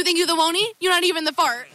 think you're the Wony? You're not even the fart.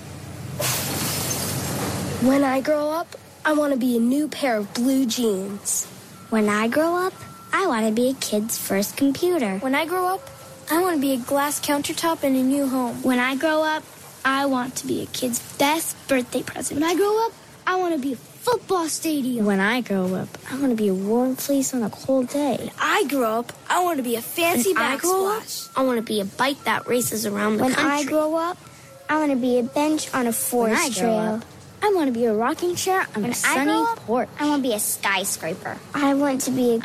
When I grow up, I want to be a new pair of blue jeans. When I grow up, I want to be a kid's first computer. When I grow up, I want to be a glass countertop in a new home. When I grow up, I want to be a kid's best birthday present. When I grow up, I want to be a football stadium. When I grow up, I want to be a warm fleece on a cold day. When I grow up, I want to be a fancy backsplash. I want to be a bike that races around the country. When I grow up, I want to be a bench on a forest trail. I want to be a rocking chair on a sunny porch. I want to be a skyscraper. I want to be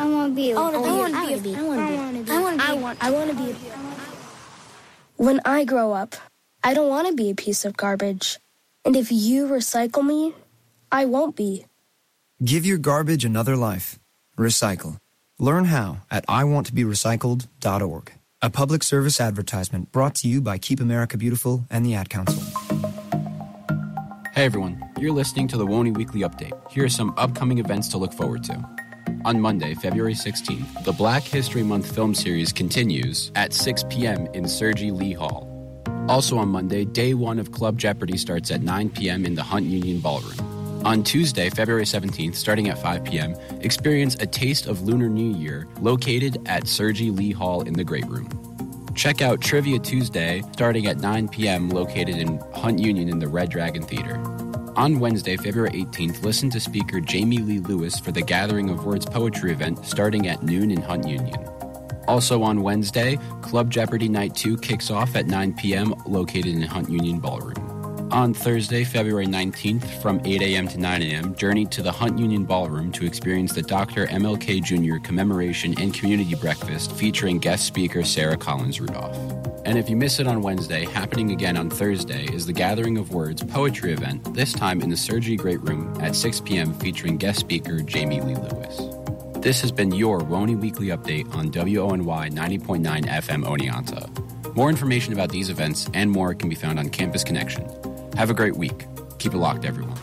When I grow up, I don't want to be a piece of garbage. And if you recycle me, I won't be. Give your garbage another life. Recycle. Learn how at iwanttoberecycled.org. A public service advertisement brought to you by Keep America Beautiful and the Ad Council. Hey everyone, you're listening to the Wony Weekly Update. Here are some upcoming events to look forward to. On Monday, February 16th, the Black History Month film series continues at 6 p.m. in Sergi Lee Hall. Also on Monday, Day 1 of Club Jeopardy starts at 9 p.m. in the Hunt Union Ballroom. On Tuesday, February 17th, starting at 5 p.m., experience a taste of Lunar New Year located at Sergi Lee Hall in the Great Room. Check out Trivia Tuesday, starting at 9 p.m., located in Hunt Union in the Red Dragon Theater. On Wednesday, February 18th, listen to speaker Jamie Lee Lewis for the Gathering of Words poetry event starting at noon in Hunt Union. Also on Wednesday, Club Jeopardy Night 2 kicks off at 9 p.m., located in Hunt Union Ballroom. On Thursday, February 19th, from 8 a.m. to 9 a.m., journey to the Hunt Union Ballroom to experience the Dr. MLK Jr. Commemoration and Community Breakfast featuring guest speaker Sarah Collins Rudolph. And if you miss it on Wednesday, happening again on Thursday is the Gathering of Words poetry event, this time in the Sergi Great Room at 6 p.m. featuring guest speaker Jamie Lee Lewis. This has been your Wony Weekly Update on WONY 90.9 FM Oneonta. More information about these events and more can be found on Campus Connection. Have a great week. Keep it locked, everyone.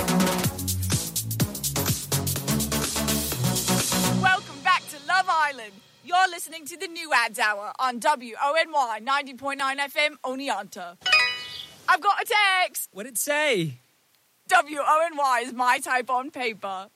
Welcome back to Love Island. You're listening to the New Ads Hour on WONY 90.9 FM Oneonta. I've got a text. What'd it say? WONY is my type on paper.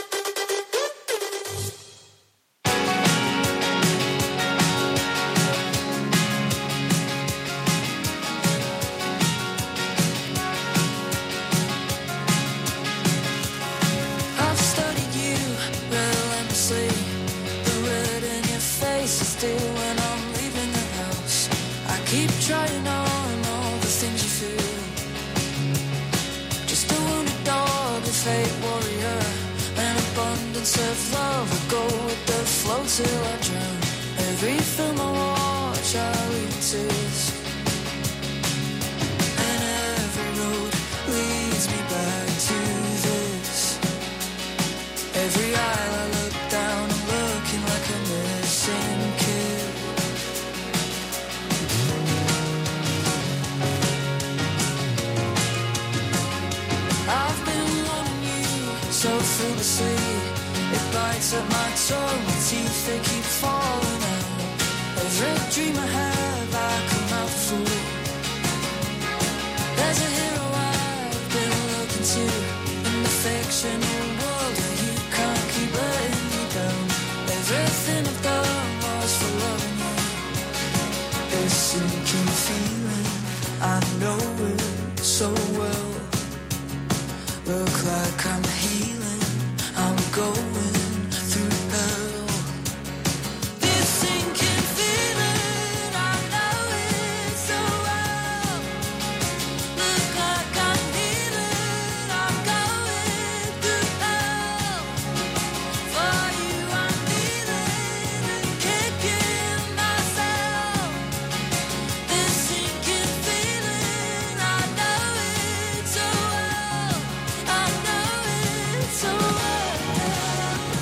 Still when I'm leaving the house, I keep trying on all the things you feel. Just a wounded dog, a fake warrior, an abundance of love. I go with the flow till I drown. Every film I watch, I leave tears, and every road leads me back to this. Every aisle I look down, I'm looking like a missing kid. I've been wanting you so foolishly. It bites at my tongue, my teeth they keep falling out. Every dream I have, I come out fool. There's a hero I've been looking to in the fictional world where you can't keep letting me down. Everything I've done was for loving you. This sinking feeling, I know it so well. Look like I'm healing, I'm going through hell. This sinking feeling, I know it so well. Look like I'm healing, I'm going through hell. For you I'm kneeling and kicking myself. This sinking feeling, I know it so well. I know it so well.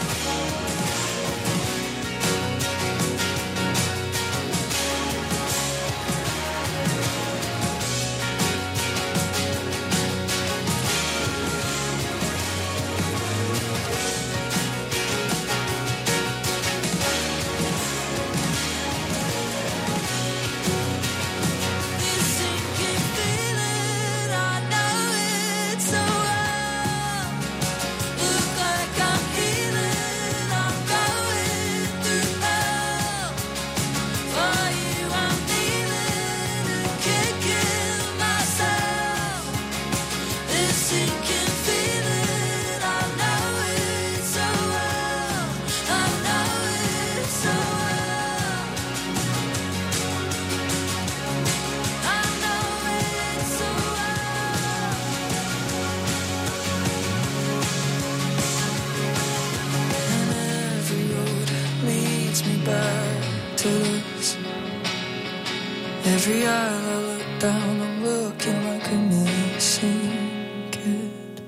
Every aisle I look down, I'm looking like a missing kid.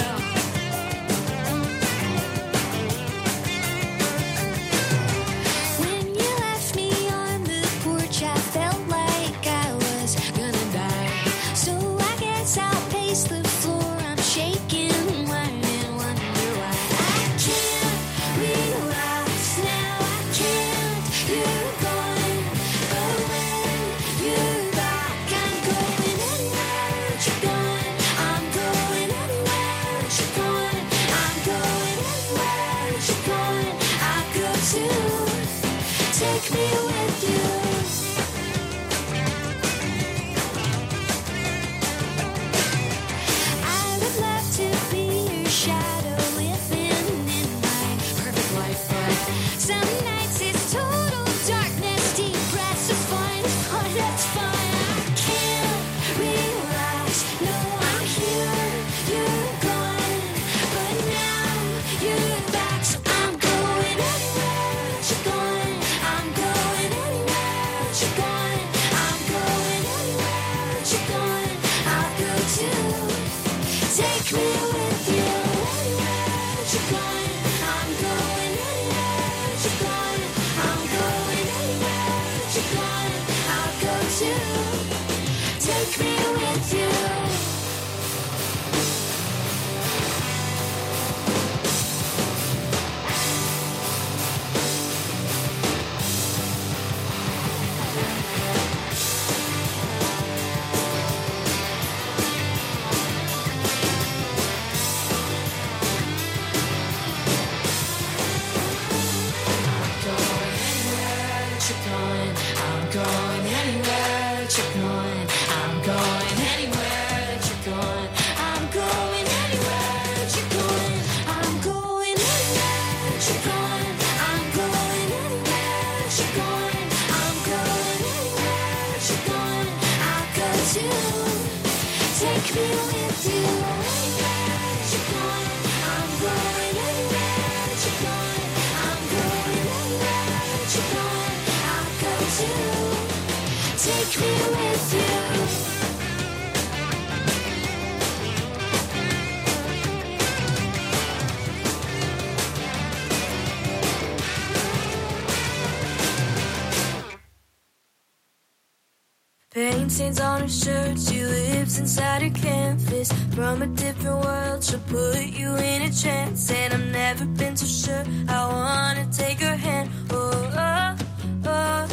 Paint stains on her shirt, she lives inside her canvas. From a different world, she'll put you in a trance. And I've never been so sure I wanna take her hand. Oh, oh, oh,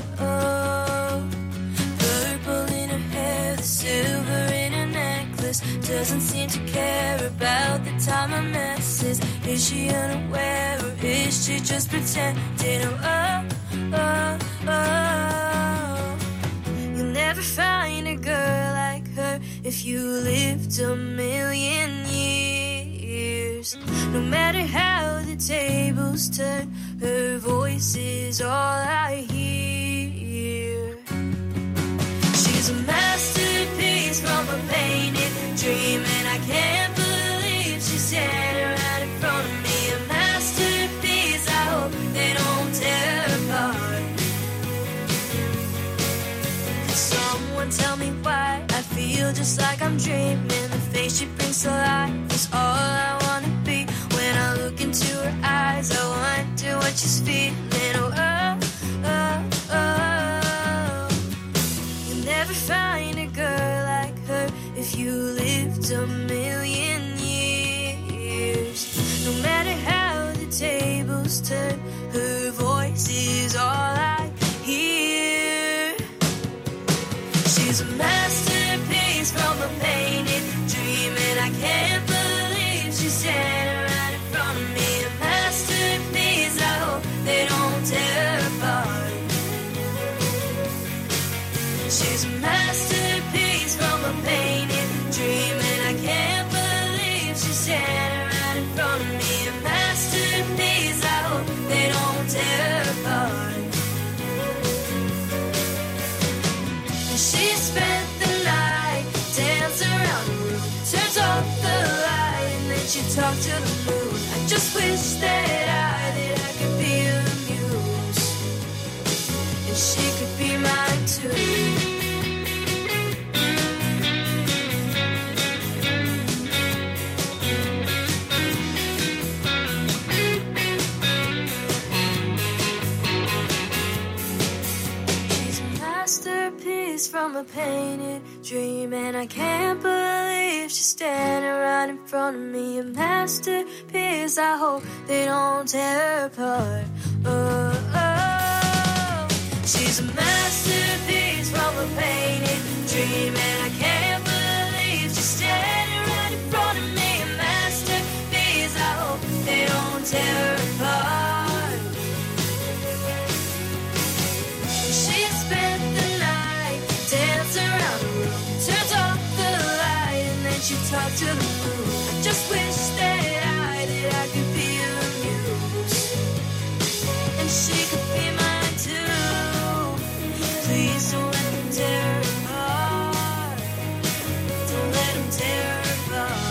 oh. Purple in her hair, the silver in her necklace. Doesn't seem to care about the time I messes. Is she unaware or is she just pretending? Oh, oh, oh, oh. Never find a girl like her if you lived a million years. No matter how the tables turn, her voice is all I hear. She's a masterpiece from a painted dream, and I can't believe she's standing right in front of me. A masterpiece, I hope they don't tear apart. Someone tell me why I feel just like I'm dreaming. The face she brings to life is all I wanna be. When I look into her eyes, I wonder what she's feeling. Oh, oh, oh, oh. You'll never find a girl like her if you lived a million years. No matter how the tables turn, her voice is all I hear. She's a masterpiece from a painted dream, and I can't believe she's standing right in front of me. A masterpiece, I hope they don't tear apart. She's a masterpiece from a painted dream, and I can't believe she's standing right in front of me. A masterpiece, I hope they don't tear apart. She spent the night, danced around the room, turns off the light, and then she talked to the moon. I just wish that I could be her muse, and she could be mine too. a painted dream, and I can't believe she's standing right in front of me. A masterpiece, I hope they don't tear her apart. Oh, oh. She's a masterpiece from a painted dream, and I can't believe she's standing right in front of me. A masterpiece, I hope they don't tear her apart. She spent the night dancing around the room, turns off the light, and then she talked to the moon. I just wish that I could be her muse, and she could be mine too. Please don't let them tear her apart. Don't let them tear her apart.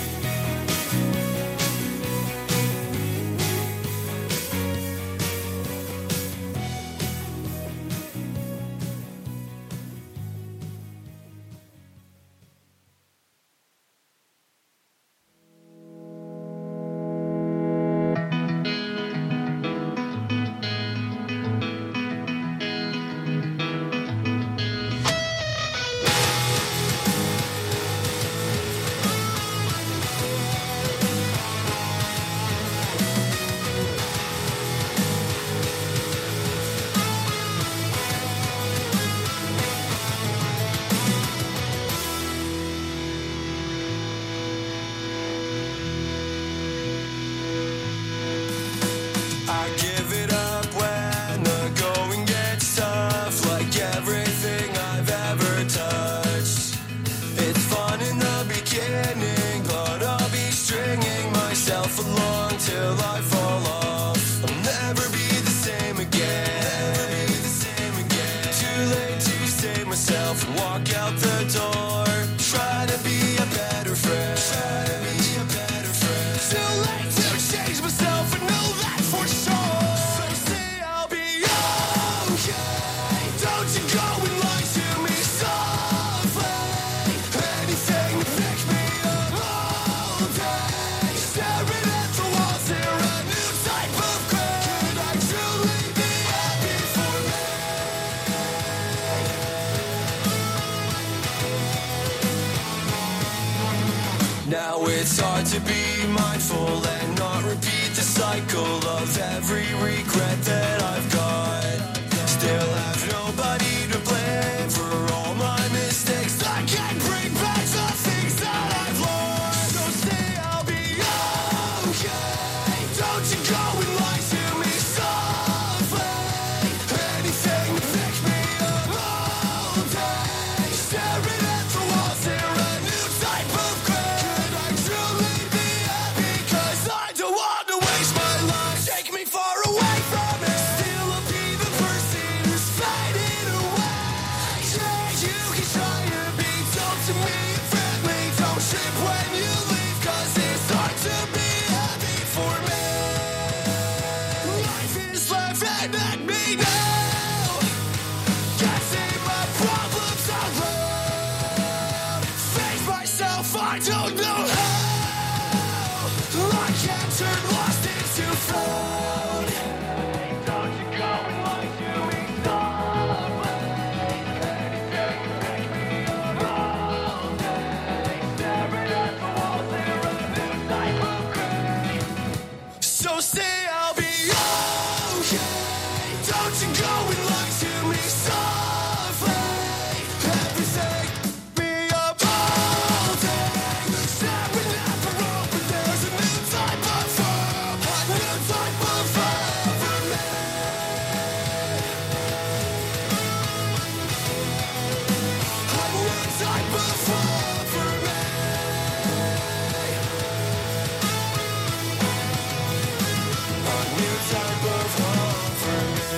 Now it's hard to be mindful and not repeat the cycle of every regret that I've got. Still have nobody to blame for all my mistakes. I can't bring back the things that I've lost. So say I'll be okay. Don't you go and lie to me softly. Anything to pick me up all day. Staring at the walls, they're a new type of gray. Could I truly be happy? 'Cause I don't want to waste my life. Take me far away from it. Still I'll be the person who's fading away. Yeah, you can try to be told to me and friendly. Don't trip when you leave, 'cause it's hard to be happy for me. Life is laughing at me now. Can't say my problems out loud. Face myself, I don't know how. I can't turn lost into found. Don't you go and lie to me softly. Anything to make me up all day. Staring at the walls, they're a new type of gray. So say I'll be okay. Don't you go and lie to me softly. Everything me up all day. Staring at the road, but there's a new type of love. A new type of love for me. A new type of love for me. A new type of love for me.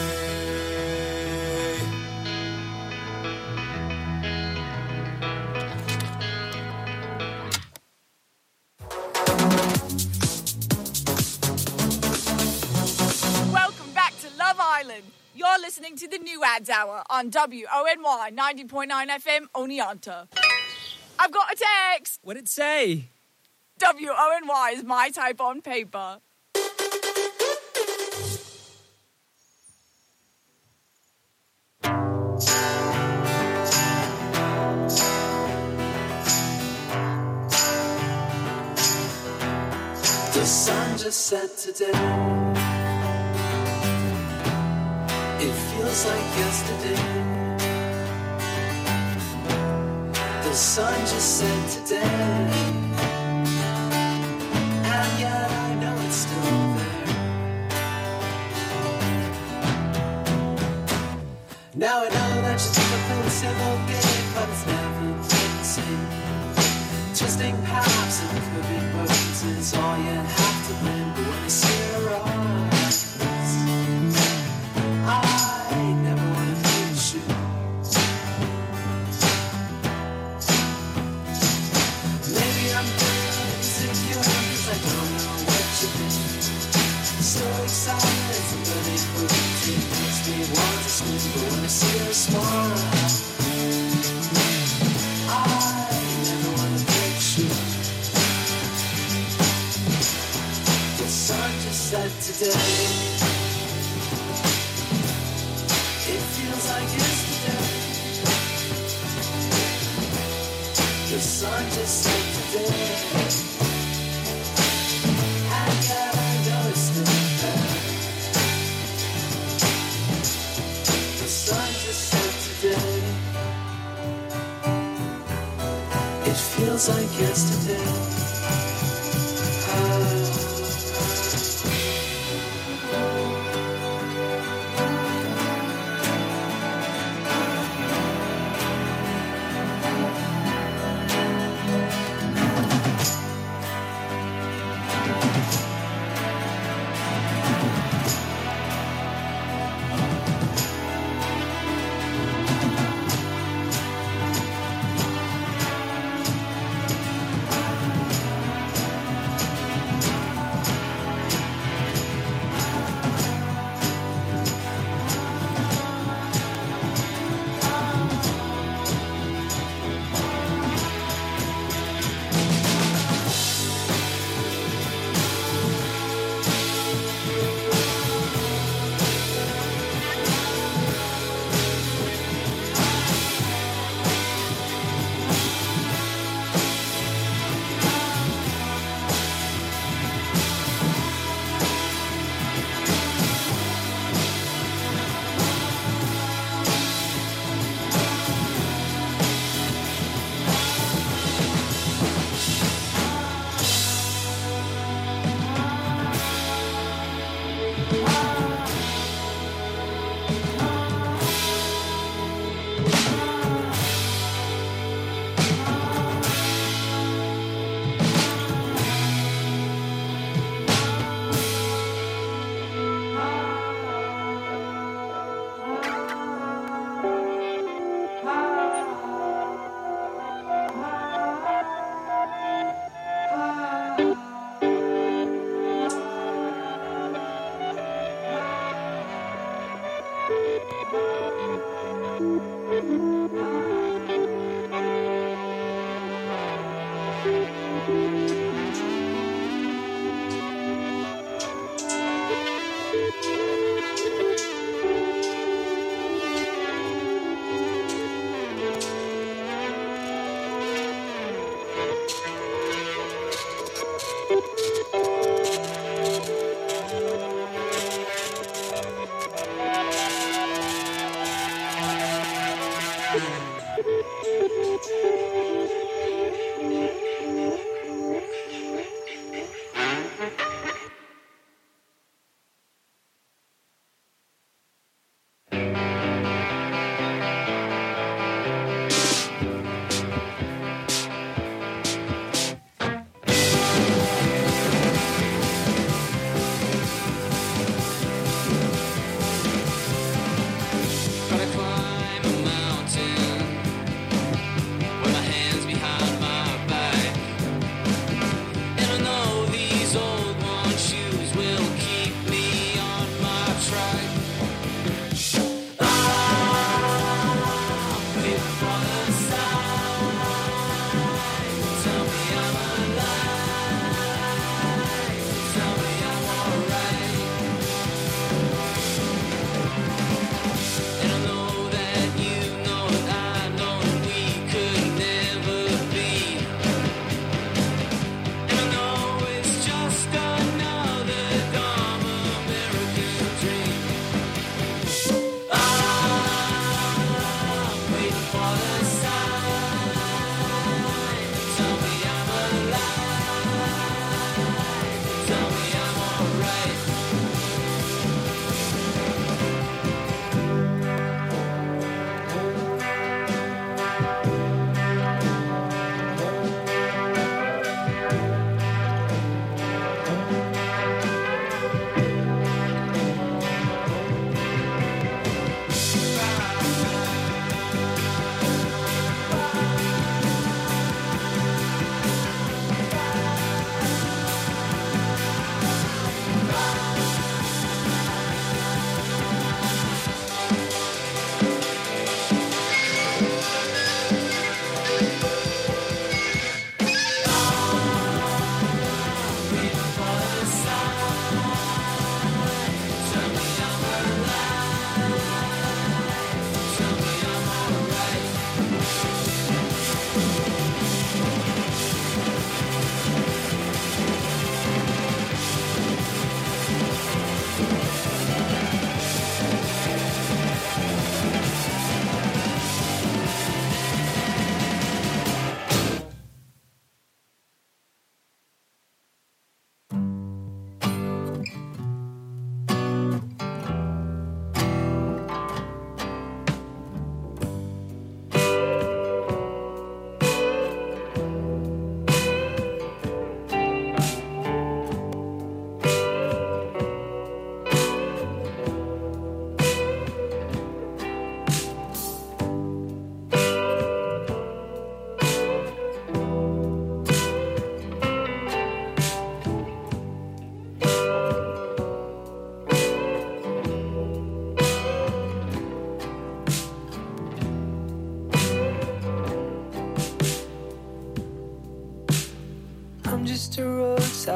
Welcome back to Love Island. You're listening to the New Ads Hour on WONY 90.9 FM Oneonta. I've got a text. What'd it say? WONY is my type on paper. The sun just set today. It feels like yesterday. The sun just set today. And yet I know it's still there. Now I know that you think I play the same old game, but it's never been the same. Twisting paths and curving roads is all you have to blame. But when I see your eyes, I never want to lose you. Maybe I'm insecure because I don't know what you think. So excited to burning routine makes me want to scream. But when I see your smile, today. It feels like yesterday. The sun just set today. And yet I know it's still there. The sun just set today. It feels like yesterday.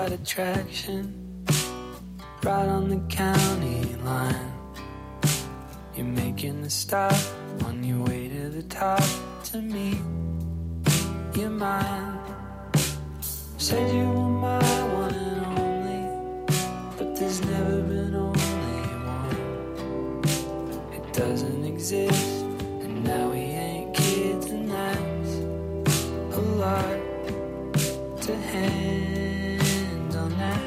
roadside attraction, right on the county line. You're making the stop on your way to the top to meet your mind. Said you were my one and only, but there's never been only one. It doesn't exist, and now we ain't kids, and that's a lot to handle now.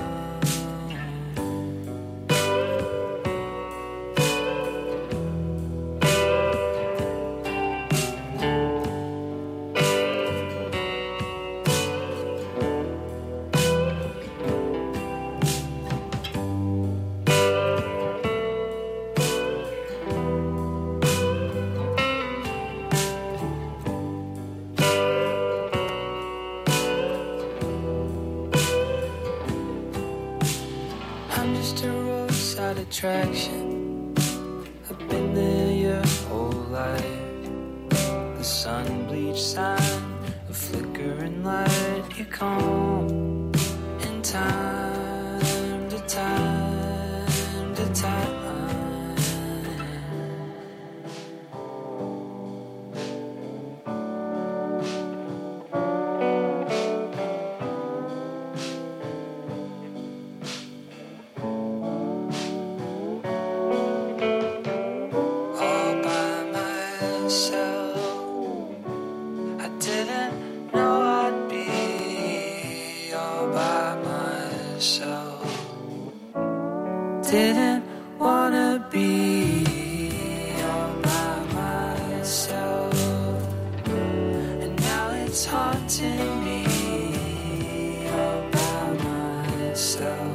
Attraction, I've been there your whole life. The sun bleached sign, a flickering light. You come in time to time to time. Didn't wanna be all by myself, and now it's haunting me all by myself.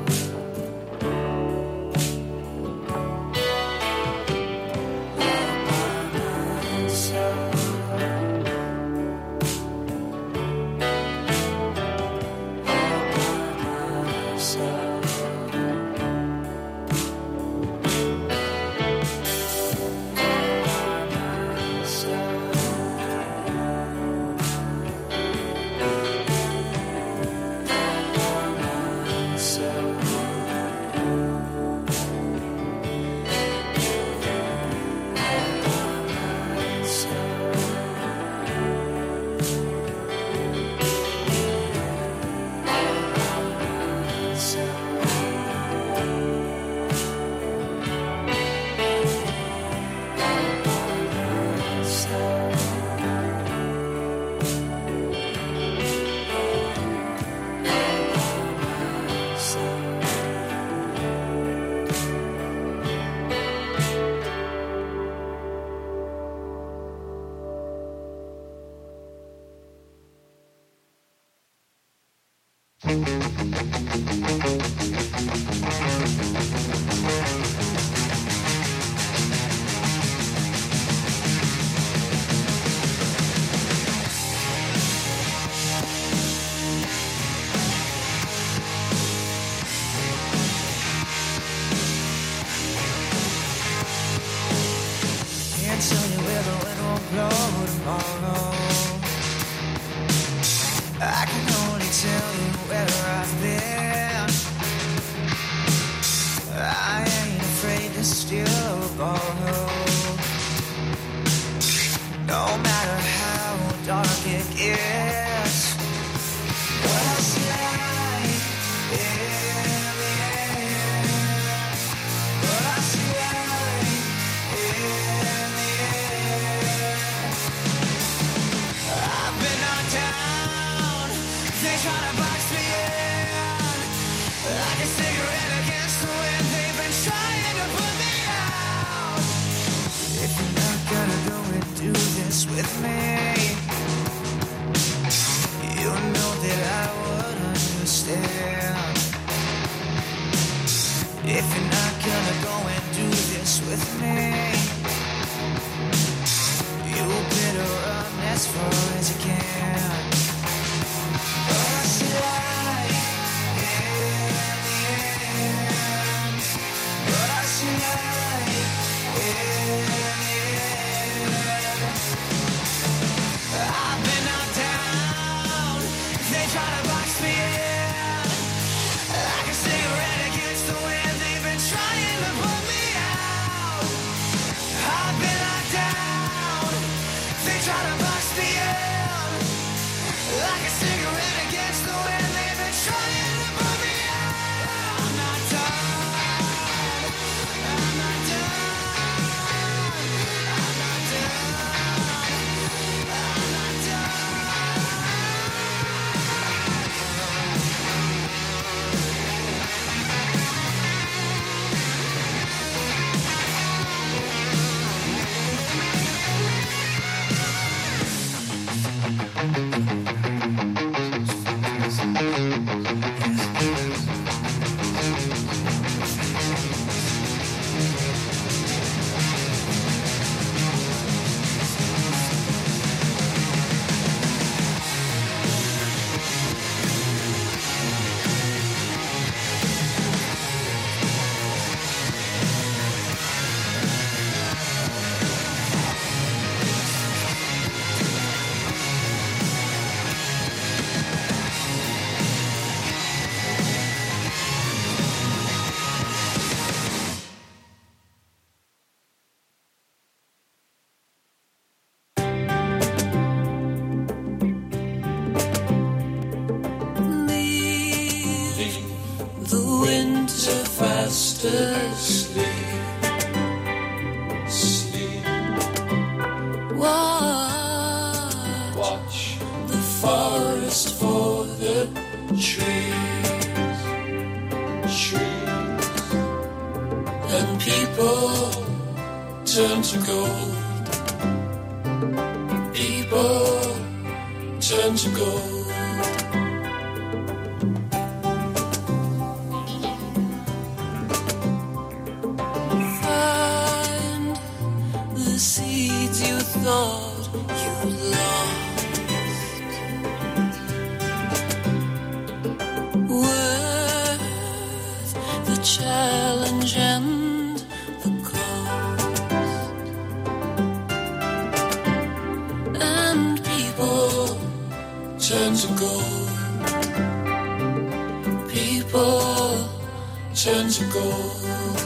I've been knocked down. They try to box me in. enter fast asleep. Watch the forest for the trees, and people turn to gold. People turn to gold. Find the seeds you thought you lost. Worth the challenge and the cost. And people turn to gold. People turn to gold.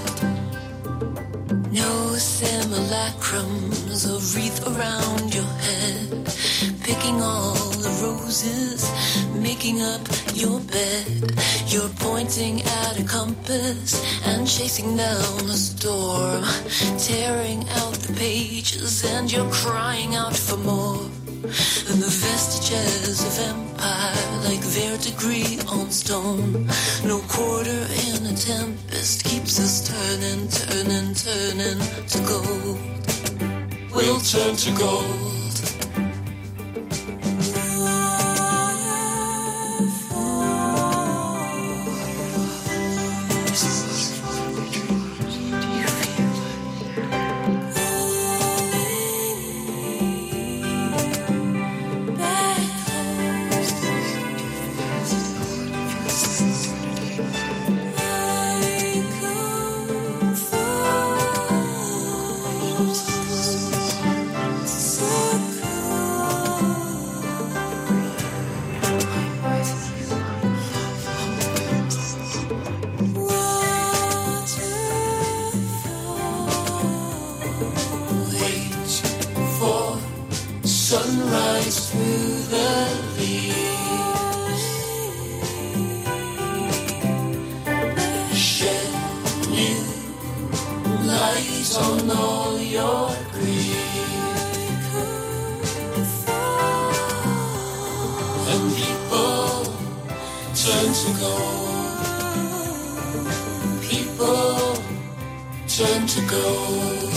No simulacrums, a wreath around your head, picking all the roses, making up your bed. You're pointing at a compass and chasing down a storm, tearing out the pages, and you're crying out for more. And the vestiges of empire, like verdigris on stone. No quarter in a tempest keeps us turning, turning, turning to gold. We'll turn to gold. Sunrise through the leaves, shed new light on all your grief, and people turn to gold. People turn to gold.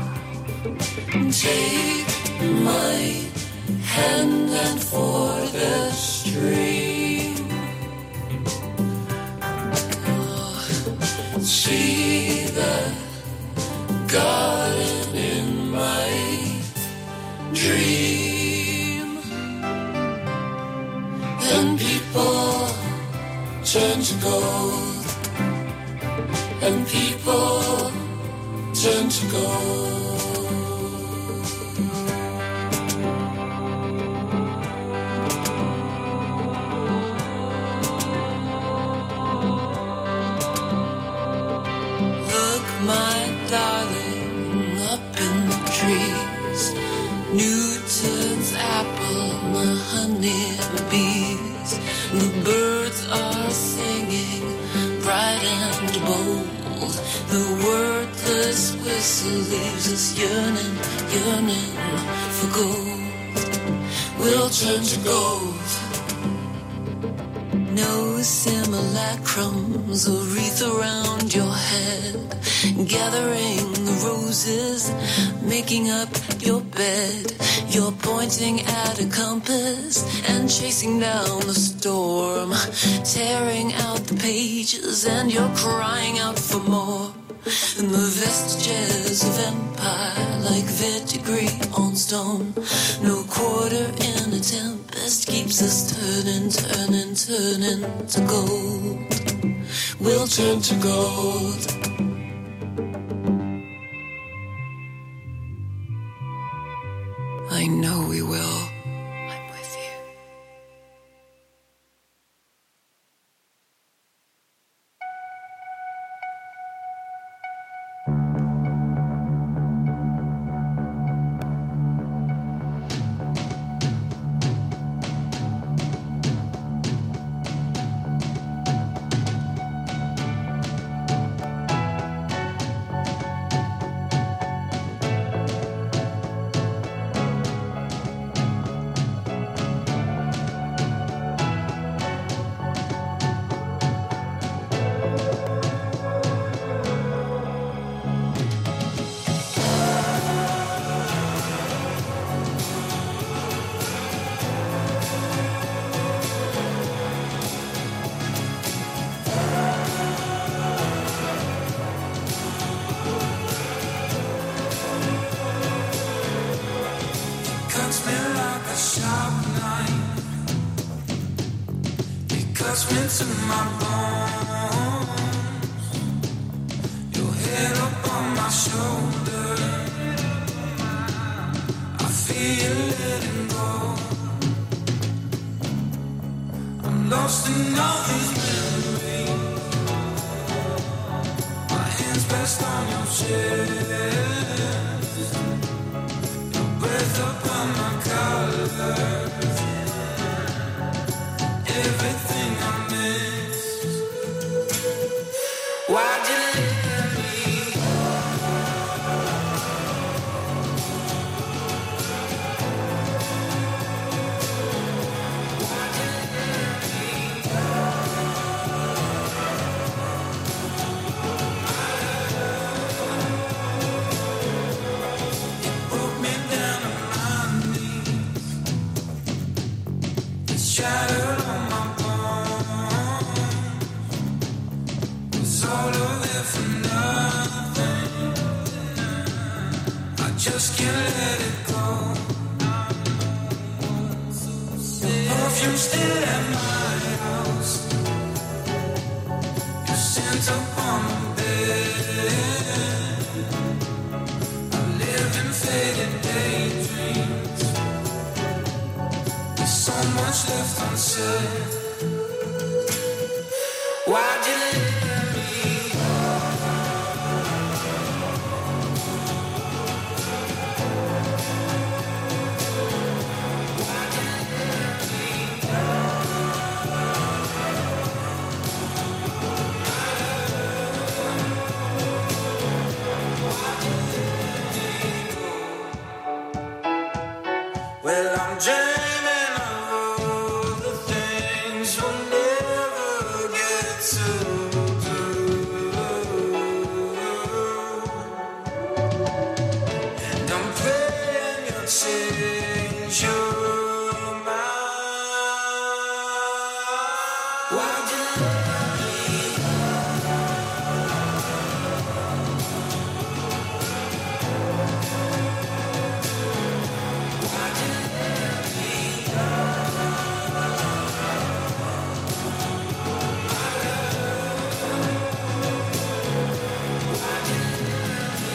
Take my hand and for the stream. See the garden in my dream. And people turn to gold. And people turn to gold. My darling, up in the trees, Newton's apple, the honeybees, the birds are singing bright and bold. The wordless whistle leaves us yearning, yearning for gold. We'll turn to gold. No simulacrums, a wreath around your head, gathering the roses, making up your bed. You're pointing at a compass and chasing down the storm, tearing out the pages, and you're crying out for more. And the vestiges of empire, like verdigris on stone. No quarter in a tempest keeps us turning, turning, turning to gold. We'll turn to gold. I know we will. I'm with you. me to my bones. Your head up on my shoulder. I feel you letting go. I'm lost in all these memories. My hands pressed on your chest. Your breath upon my collar. Everything I missed. Why'd you leave me? Why'd you leave me? It broke me down to my knees. It shattered all my bones. Was all of it for nothing? I just can't let it go. The perfume still at my house. You scent upon the bed. I live in faded daydreams. There's so much left unsaid. Why'd you leave me? Why'd you leave me? Well, I'm dreaming of all the things we'll never get to do. And I'm praying you'll change your mind. Why'd you leave me? Why'd you leave me? Why'd you leave me?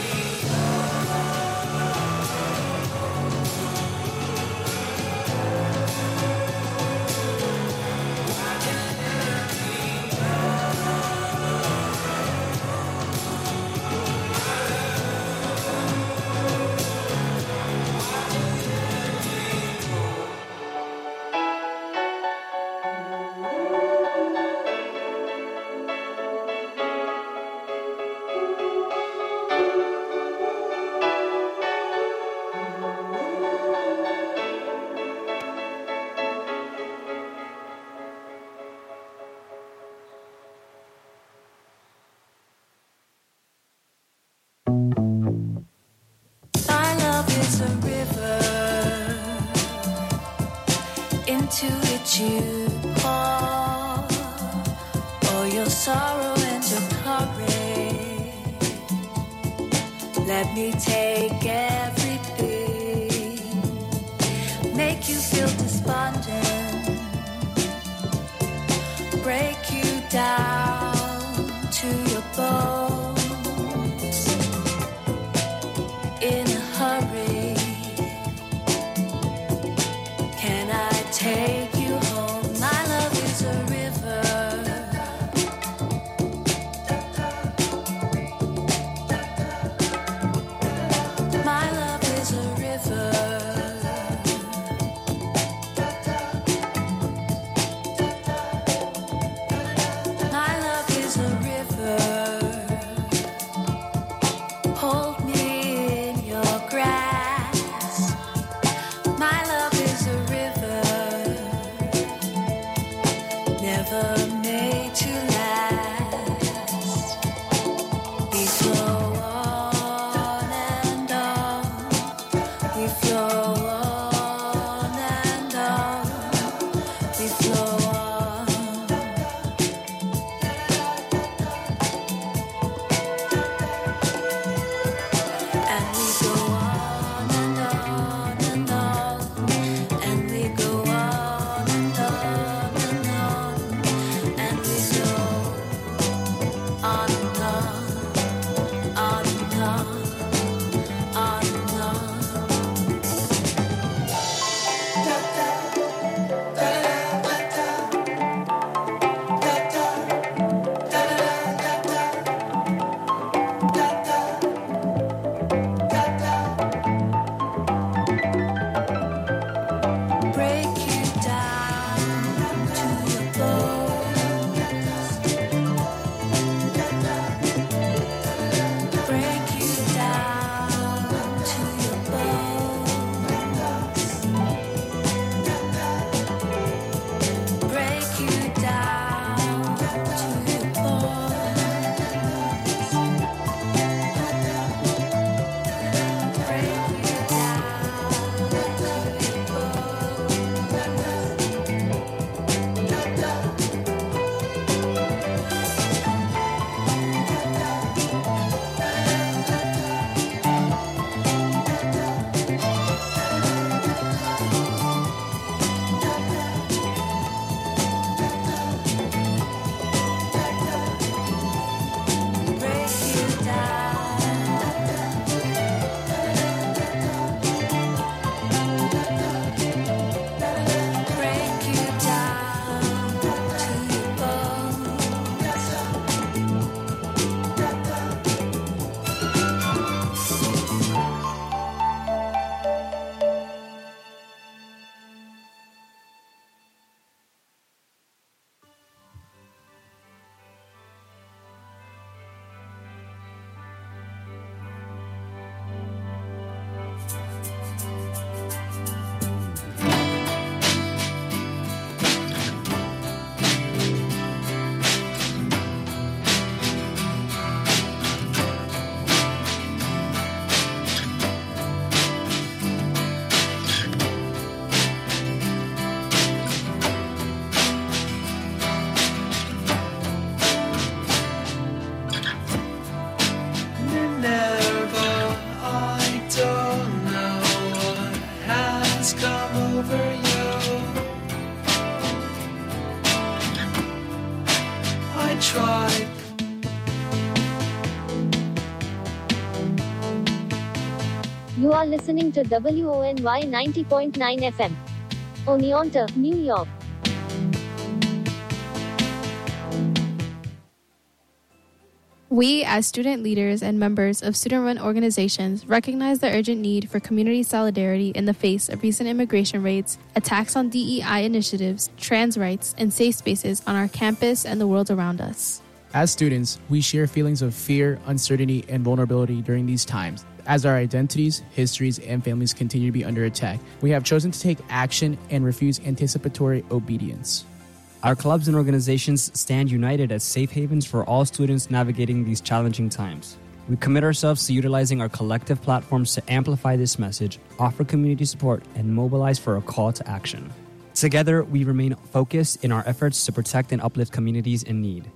Why'd you leave My love is a river. Into it you pour all your sorrow and your courage. Let me take everything, make you feel despondent, break you down to your bones. In a hurry, can I take you home? My love is a river. My love is a river. My I tried. You are listening to WONY 90.9 FM. Oneonta, New York. We, as student leaders and members of student-run organizations, recognize the urgent need for community solidarity in the face of recent immigration raids, attacks on DEI initiatives, trans rights, and safe spaces on our campus and the world around us. As students, we share feelings of fear, uncertainty, and vulnerability during these times. As our identities, histories, and families continue to be under attack, we have chosen to take action and refuse anticipatory obedience. Our clubs and organizations stand united as safe havens for all students navigating these challenging times. We commit ourselves to utilizing our collective platforms to amplify this message, offer community support, and mobilize for a call to action. Together, we remain focused in our efforts to protect and uplift communities in need.